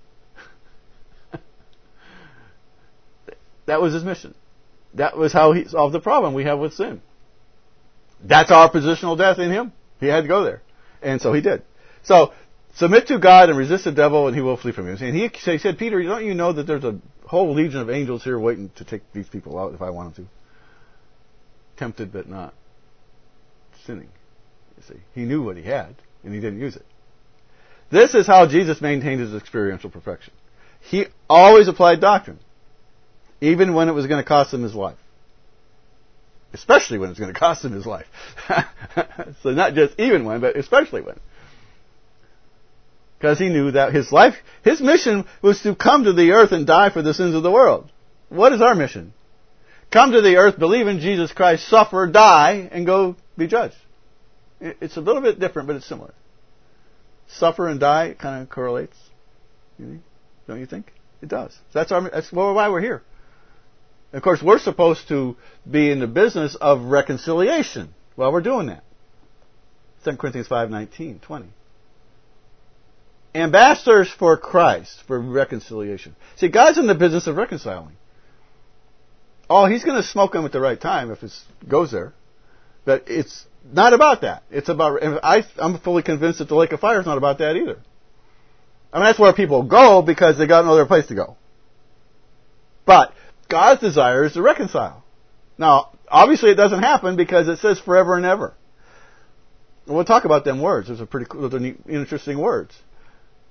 That was his mission. That was how he solved the problem we have with sin. That's our positional death in him. He had to go there. And so he did. So, submit to God and resist the devil and he will flee from you. And he, he said, Peter, don't you know that there's a whole legion of angels here waiting to take these people out if I want them to? Tempted but not sinning. You see, he knew what he had and he didn't use it. This is how Jesus maintained his experiential perfection. He always applied doctrine, even when it was going to cost him his life. Especially when it's going to cost him his life. So not just even when, but especially when. Because he knew that his life, his mission was to come to the earth and die for the sins of the world. What is our mission? Come to the earth, believe in Jesus Christ, suffer, die, and go be judged. It's a little bit different, but it's similar. Suffer and die kind of correlates. Don't you think? It does. That's our. That's why we're here. Of course, we're supposed to be in the business of reconciliation. Well, we're doing that. Second Corinthians five nineteen, twenty. Ambassadors for Christ, for reconciliation. See, God's in the business of reconciling. Oh, he's going to smoke them at the right time if it goes there. But it's not about that. It's about, I, I'm fully convinced that the lake of fire is not about that either. I mean, that's where people go because they got no other place to go. But God's desire is to reconcile. Now, obviously it doesn't happen because it says forever and ever. And we'll talk about them words. Those are pretty cool, those are neat, interesting words.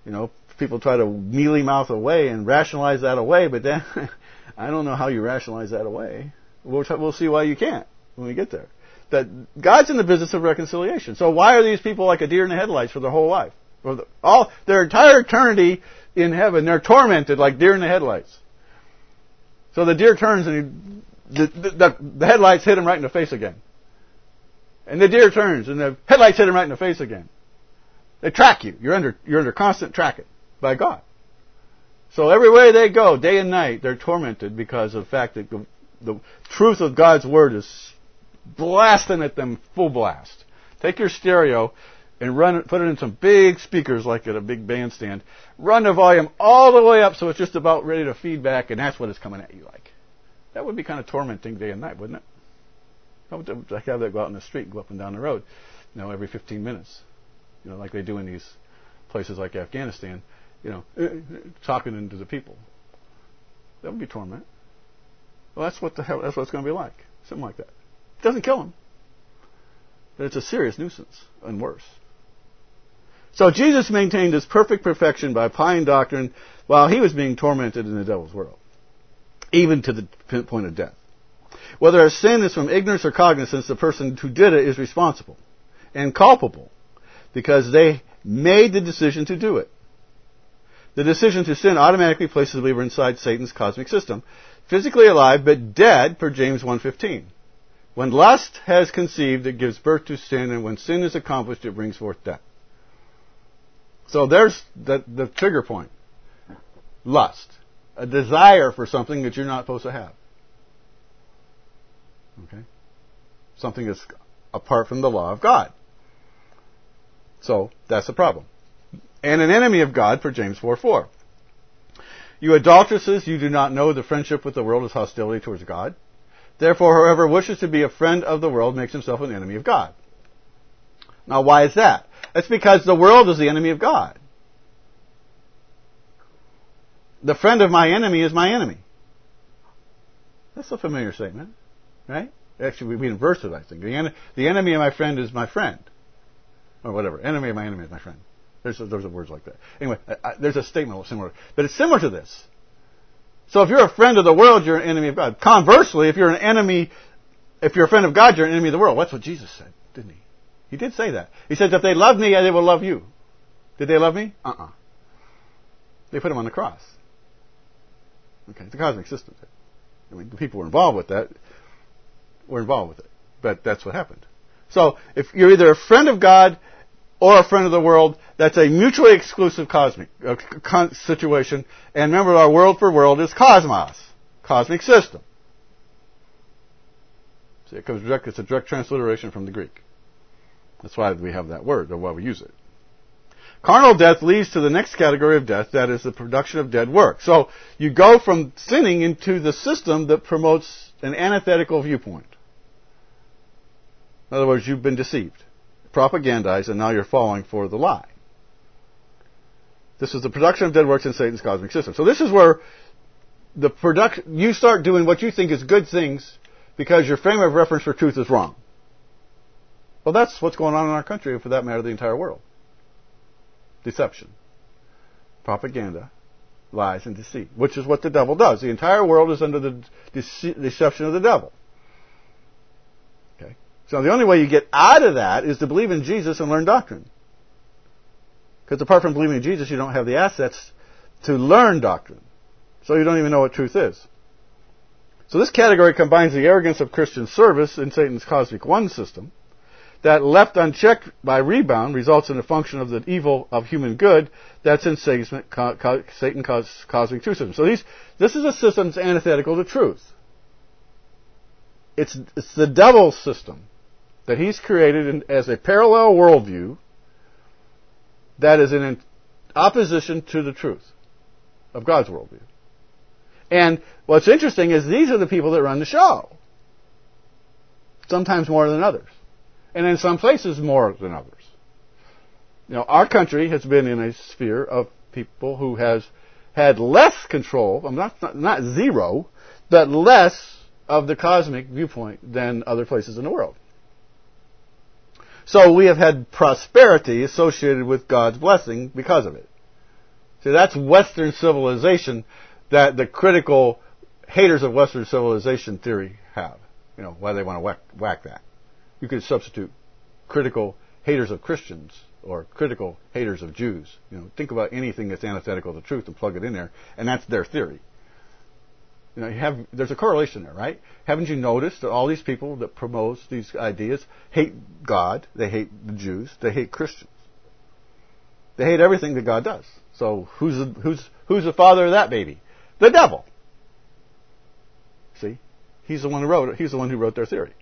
You know, people try to mealy mouth away and rationalize that away, but then I don't know how you rationalize that away. We'll, t- we'll see why you can't when we get there. That God's in the business of reconciliation. So why are these people like a deer in the headlights for their whole life? Or the, all their entire eternity in heaven, they're tormented like deer in the headlights. So the deer turns and he, the, the, the headlights hit him right in the face again. And the deer turns and the headlights hit him right in the face again. They track you. You're under you're under constant tracking by God. So everywhere they go, day and night, they're tormented because of the fact that the, the truth of God's Word is blasting at them full blast. Take your stereo and run it, put it in some big speakers like at a big bandstand. Run the volume all the way up so it's just about ready to feed back, and that's what it's coming at you like. That would be kind of tormenting day and night, wouldn't it? I would like have that go out in the street and go up and down the road, you know, every fifteen minutes. You know, like they do in these places like Afghanistan, you know, talking into the people. That would be torment. Well, that's what the hell, that's what it's going to be like. Something like that. It doesn't kill them. But it's a serious nuisance and worse. So Jesus maintained his perfect perfection by applying doctrine while he was being tormented in the devil's world, even to the point of death. Whether a sin is from ignorance or cognizance, the person who did it is responsible and culpable because they made the decision to do it. The decision to sin automatically places the believer inside Satan's cosmic system, physically alive but dead, per James one fifteen. When lust has conceived, it gives birth to sin, and when sin is accomplished, it brings forth death. So there's the, the trigger point. Lust. A desire for something that you're not supposed to have. Okay? Something that's apart from the law of God. So that's the problem. And an enemy of God, for James four four. You adulteresses, you do not know the friendship with the world is hostility towards God. Therefore, whoever wishes to be a friend of the world makes himself an enemy of God. Now, why is that? That's because the world is the enemy of God. The friend of my enemy is my enemy. That's a familiar statement, right? Actually, we inverse it, I think. The, en- the enemy of my friend is my friend. Or whatever. Enemy of my enemy is my friend. There's a, there's a words like that. Anyway, I, I, there's a statement similar. But it's similar to this. So if you're a friend of the world, you're an enemy of God. Conversely, if you're an enemy, if you're a friend of God, you're an enemy of the world. That's what Jesus said, didn't he? He did say that. He said, if they love me, they will love you. Did they love me? Uh-uh. They put him on the cross. Okay, the cosmic system. I mean, the people were involved with that. Were involved with it. But that's what happened. So, if you're either a friend of God or a friend of the world, that's a mutually exclusive cosmic uh, con- situation. And remember, our world for world is cosmos, cosmic system. See, it comes direct. It's a direct transliteration from the Greek. That's why we have that word, or why we use it. Carnal death leads to the next category of death, that is the production of dead work. So you go from sinning into the system that promotes an antithetical viewpoint. In other words, you've been deceived, propagandized, and now you're falling for the lie. This is the production of dead works in Satan's cosmic system. So this is where the production, you start doing what you think is good things because your frame of reference for truth is wrong. Well, that's what's going on in our country, and for that matter, the entire world. Deception, propaganda, lies, and deceit, which is what the devil does. The entire world is under the dece- deception of the devil. Okay, so the only way you get out of that is to believe in Jesus and learn doctrine. Because apart from believing in Jesus, you don't have the assets to learn doctrine. So you don't even know what truth is. So this category combines the arrogance of Christian service in Satan's cosmic one system, that left unchecked by rebound results in a function of the evil of human good that's in Satan's cosmic two system. So these, this is a system that's antithetical to truth. It's, it's the devil's system that he's created in, as a parallel worldview that is in opposition to the truth of God's worldview. And what's interesting is these are the people that run the show. Sometimes more than others. And in some places more than others. You know, our country has been in a sphere of people who has had less control, I'm not, not, not zero, but less of the cosmic viewpoint than other places in the world. So we have had prosperity associated with God's blessing because of it. See, that's Western civilization that the critical haters of Western civilization theory have. You know, why they want to whack, whack that. You could substitute critical haters of Christians or critical haters of Jews. You know, think about anything that's antithetical to the truth and plug it in there, and that's their theory. You know, you have there's a correlation there, right? Haven't you noticed that all these people that promote these ideas hate God, they hate the Jews, they hate Christians, they hate everything that God does. So who's the, who's who's the father of that baby? The devil. See, he's the one who wrote it. He's the one who wrote their theory,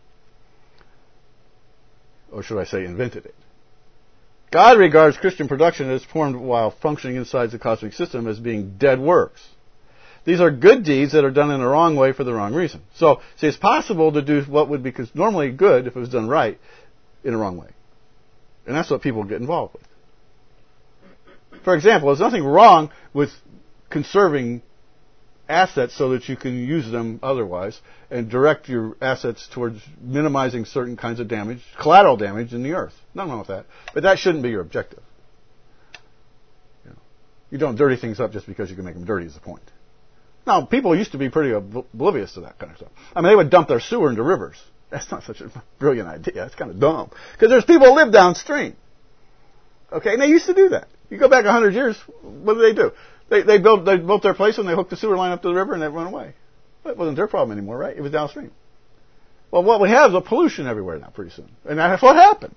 or should I say, invented it. God regards Christian production as formed while functioning inside the cosmic system as being dead works. These are good deeds that are done in the wrong way for the wrong reason. So, see, it's possible to do what would be normally good if it was done right in the wrong way. And that's what people get involved with. For example, there's nothing wrong with conserving assets so that you can use them otherwise and direct your assets towards minimizing certain kinds of damage, collateral damage in the earth. Nothing wrong with that. But that shouldn't be your objective. You know, you don't dirty things up just because you can make them dirty is the point. Now, people used to be pretty oblivious to that kind of stuff. I mean, they would dump their sewer into rivers. That's not such a brilliant idea. It's kind of dumb. Because there's people who live downstream. Okay, and they used to do that. You go back a hundred years, what did they do? They they built they built their place and they hooked the sewer line up to the river and they run away. That wasn't their problem anymore, right? It was downstream. Well, what we have is a pollution everywhere now, pretty soon, and that's what happened.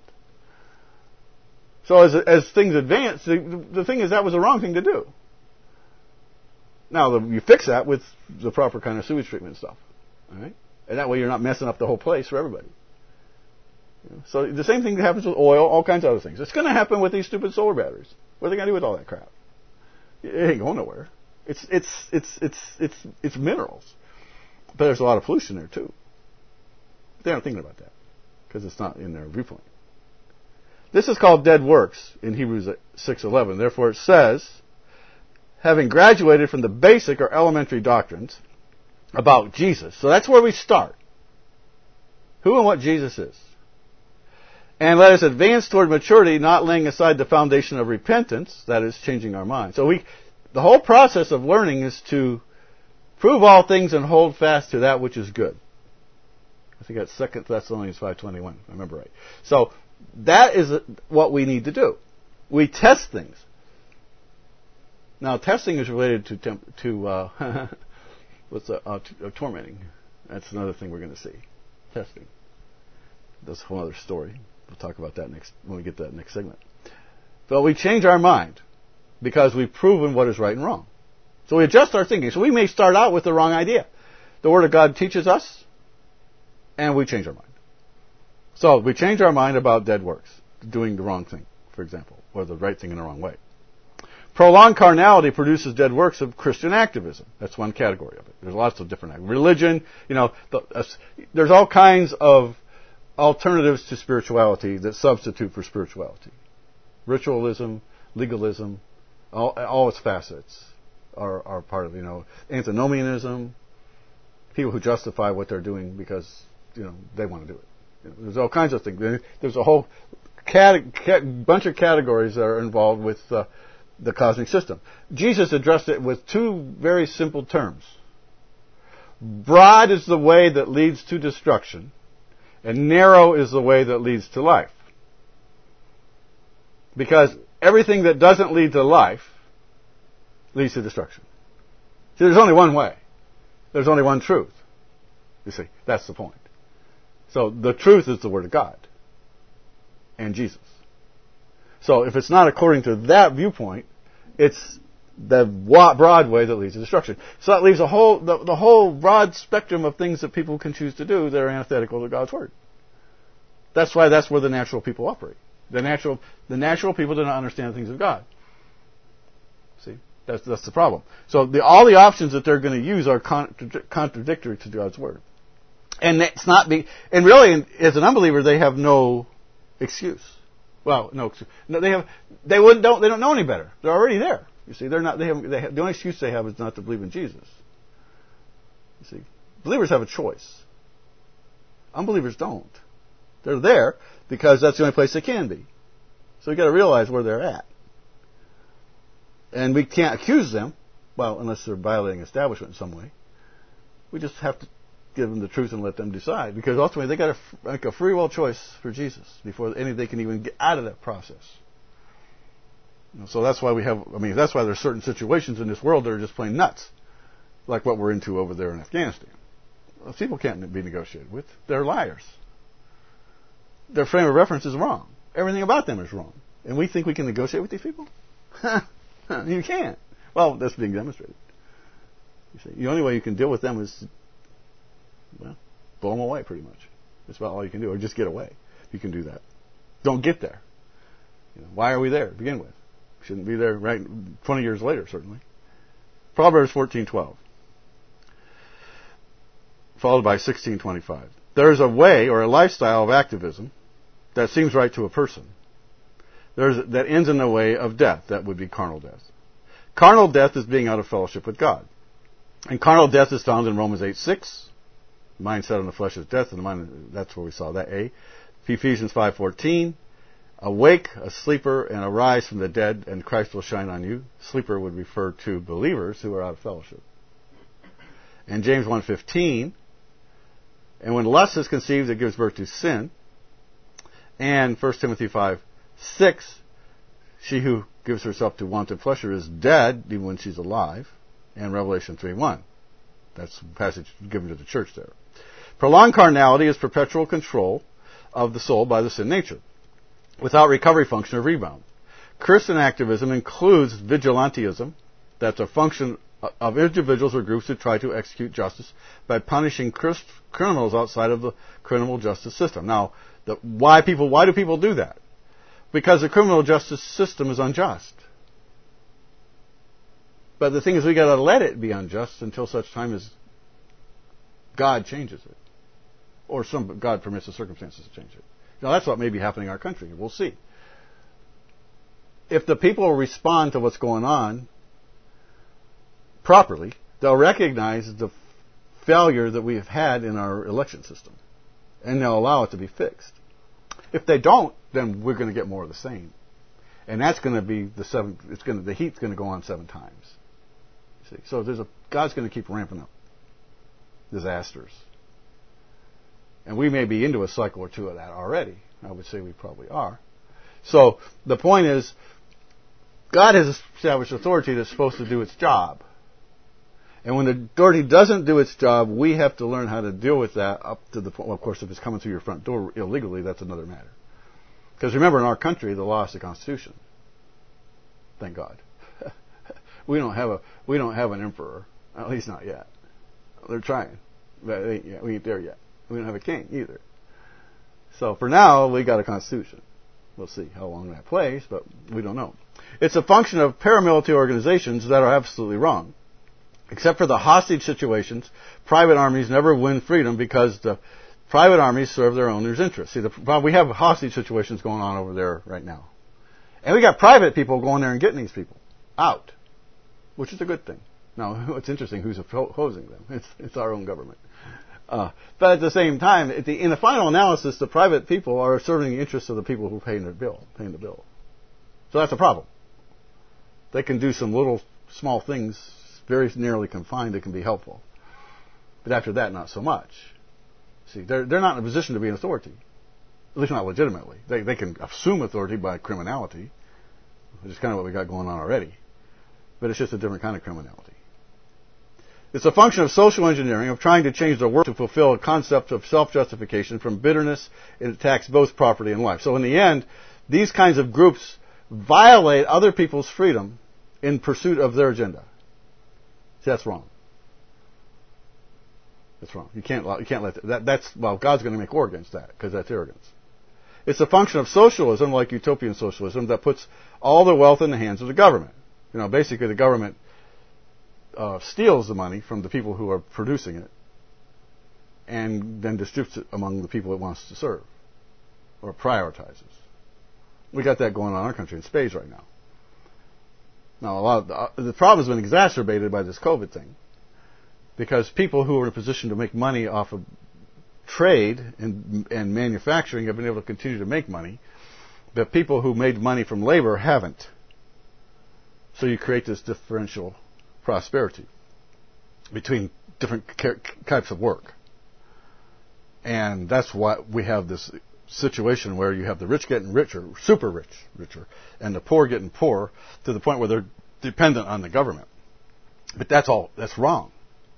So as as things advance, the, the thing is that was the wrong thing to do. Now, the, you fix that with the proper kind of sewage treatment stuff. All right? And that way you're not messing up the whole place for everybody. You know? So the same thing happens with oil, all kinds of other things. It's going to happen with these stupid solar batteries. What are they going to do with all that crap? It ain't going nowhere. It's, it's, it's, it's, it's, it's minerals. But there's a lot of pollution there, too. They aren't thinking about that because it's not in their viewpoint. This is called dead works in Hebrews six eleven. Therefore it says, having graduated from the basic or elementary doctrines about Jesus. So that's where we start. Who and what Jesus is. And let us advance toward maturity, not laying aside the foundation of repentance, that is, changing our mind. So we, the whole process of learning is to prove all things and hold fast to that which is good. I think that's Second Thessalonians five twenty-one, if I remember right. So that is what we need to do. We test things. Now, testing is related to temp- to uh, what's that? Uh, t- uh, tormenting. That's another thing we're going to see. Testing. That's a whole other story. We'll talk about that next when we get to that next segment. But we change our mind because we've proven what is right and wrong. So we adjust our thinking. So we may start out with the wrong idea. The Word of God teaches us, and we change our mind. So we change our mind about dead works, doing the wrong thing, for example, or the right thing in the wrong way. Prolonged carnality produces dead works of Christian activism. That's one category of it. There's lots of different religion. You know, the, uh, there's all kinds of alternatives to spirituality that substitute for spirituality. Ritualism, legalism, all, all its facets are, are part of, you know, antinomianism. People who justify what they're doing because, you know, they want to do it. You know, there's all kinds of things. There's a whole cat, cat, bunch of categories that are involved with uh, the cosmic system. Jesus addressed it with two very simple terms. Broad is the way that leads to destruction, and narrow is the way that leads to life. Because everything that doesn't lead to life leads to destruction. See, there's only one way. There's only one truth. You see, that's the point. So the truth is the Word of God and Jesus. So if it's not according to that viewpoint, it's the broad way that leads to destruction. So that leaves a whole the, the whole broad spectrum of things that people can choose to do that are antithetical to God's Word. That's why that's where the natural people operate. The natural the natural people do not understand the things of God. See, that's that's the problem. So the, all the options that they're going to use are contra- contradictory to God's Word, and it's not be and really as an unbeliever they have no excuse. Well, no, no, they have. They wouldn't. Don't. They don't know any better. They're already there. You see, they're not. They have. They have. The only excuse they have is not to believe in Jesus. You see, believers have a choice. Unbelievers don't. They're there because that's the only place they can be. So you got to realize where they're at. And we can't accuse them, well, unless they're violating establishment in some way. We just have to give them the truth and let them decide. Because ultimately they got to make a free will choice for Jesus before any they can even get out of that process. You know, so that's why we have, I mean, that's why there's certain situations in this world that are just plain nuts. Like what we're into over there in Afghanistan. Those people can't be negotiated with. They're liars. Their frame of reference is wrong. Everything about them is wrong. And we think we can negotiate with these people? You can't. Well, that's being demonstrated. You see, the only way you can deal with them is, well, blow them away pretty much. That's about all you can do. Or just get away. You can do that. Don't get there. You know, why are we there to begin with? We shouldn't be there right twenty years later, certainly. Proverbs fourteen twelve. Followed by sixteen twenty-five. There is a way or a lifestyle of activism that seems right to a person. There's, that ends in the way of death. That would be carnal death. Carnal death is being out of fellowship with God. And carnal death is found in Romans eight six. Mind set on the flesh is death, and the mind, that's where we saw that A. Ephesians five fourteen. Awake, a sleeper, and arise from the dead, and Christ will shine on you. Sleeper would refer to believers who are out of fellowship. And James one fifteen. And when lust is conceived, it gives birth to sin. And First Timothy five six, she who gives herself to wanton pleasure is dead, even when she's alive. And Revelation three one. That's a passage given to the church there. Prolonged carnality is perpetual control of the soul by the sin nature, without recovery function or rebound. Christian activism includes vigilantism. That's a function of individuals or groups that try to execute justice by punishing criminals outside of the criminal justice system. Now, the, why people? Why do people do that? Because the criminal justice system is unjust. But the thing is, we got to let it be unjust until such time as God changes it, or some God permits the circumstances to change it. Now, that's what may be happening in our country. We'll see. If the people respond to what's going on properly, they'll recognize the failure that we have had in our election system, and they'll allow it to be fixed. If they don't, then we're going to get more of the same, and that's going to be the seven. It's going to the heat's going to go on seven times. See, so there's a God's going to keep ramping up disasters, and we may be into a cycle or two of that already. I would say we probably are. So the point is, God has established authority that's supposed to do its job. And when the authority doesn't do its job, we have to learn how to deal with that up to the point, well, of course, if it's coming through your front door illegally, that's another matter. Because remember, in our country, the law is the Constitution. Thank God. we don't have a we don't have an emperor, at least not yet. They're trying, but they, yeah, we ain't there yet. We don't have a king either. So for now, we got a Constitution. We'll see how long that plays, but we don't know. It's a function of paramilitary organizations that are absolutely wrong. Except for the hostage situations, private armies never win freedom because the private armies serve their owners' interests. See, the, we have hostage situations going on over there right now. And we got private people going there and getting these people out, which is a good thing. Now, it's interesting who's opposing them. It's, it's our own government. Uh, but at the same time, at the, in the final analysis, the private people are serving the interests of the people who are paying their bill, paying the bill. So that's a problem. They can do some little small things, very narrowly confined, that can be helpful. But after that, not so much. See, they're they're not in a position to be an authority, at least not legitimately. They they can assume authority by criminality, which is kind of what we got going on already. But it's just a different kind of criminality. It's a function of social engineering, of trying to change the world to fulfill a concept of self-justification. From bitterness, it attacks both property and life. So in the end, these kinds of groups violate other people's freedom in pursuit of their agenda. See, that's wrong. That's wrong. You can't. You can't let that. that that's well. God's going to make war against that because that's arrogance. It's a function of socialism, like utopian socialism, that puts all the wealth in the hands of the government. You know, basically, the government uh, steals the money from the people who are producing it, and then distributes it among the people it wants to serve, or prioritizes. We got that going on in our country in spades right now. Now, a lot of the, uh, the problem has been exacerbated by this COVID thing, because people who are in a position to make money off of trade and, and manufacturing have been able to continue to make money, but people who made money from labor haven't. So you create this differential prosperity between different types of work. And that's why we have this situation where you have the rich getting richer, super rich, richer, and the poor getting poorer to the point where they're dependent on the government. But that's all, that's wrong.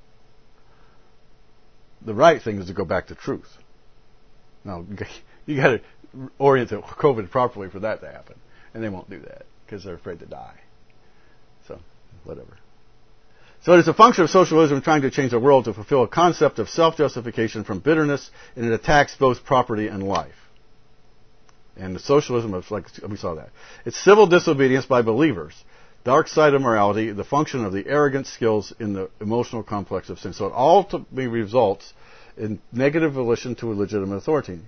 The right thing is to go back to truth. Now, you got to orient COVID properly for that to happen. And they won't do that because they're afraid to die. So, whatever. So it is a function of socialism trying to change the world to fulfill a concept of self-justification from bitterness, and it attacks both property and life. And the socialism of, like we saw that. It's civil disobedience by believers. Dark side of morality, the function of the arrogant skills in the emotional complex of sin. So it ultimately results in negative volition to a legitimate authority.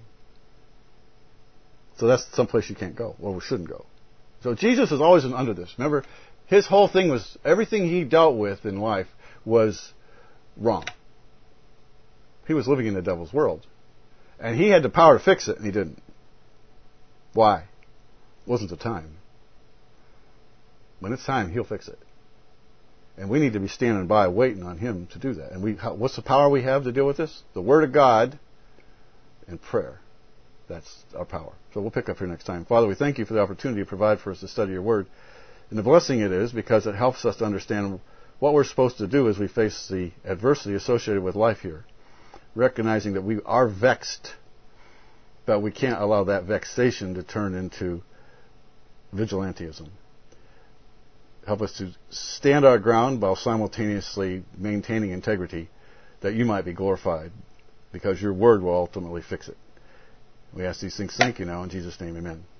So that's someplace you can't go, or we shouldn't go. So Jesus has always been under this. Remember, his whole thing was, everything he dealt with in life was wrong. He was living in the devil's world. And he had the power to fix it, and he didn't. Why? It wasn't the time. When it's time, he'll fix it. And we need to be standing by waiting on him to do that. And we, how, what's the power we have to deal with this? The Word of God and prayer. That's our power. So we'll pick up here next time. Father, we thank you for the opportunity to provide for us to study your Word. And the blessing it is because it helps us to understand what we're supposed to do as we face the adversity associated with life here. Recognizing that we are vexed, but we can't allow that vexation to turn into vigilantism. Help us to stand our ground while simultaneously maintaining integrity, that you might be glorified, because your word will ultimately fix it. We ask these things, thank you now, in Jesus' name, amen.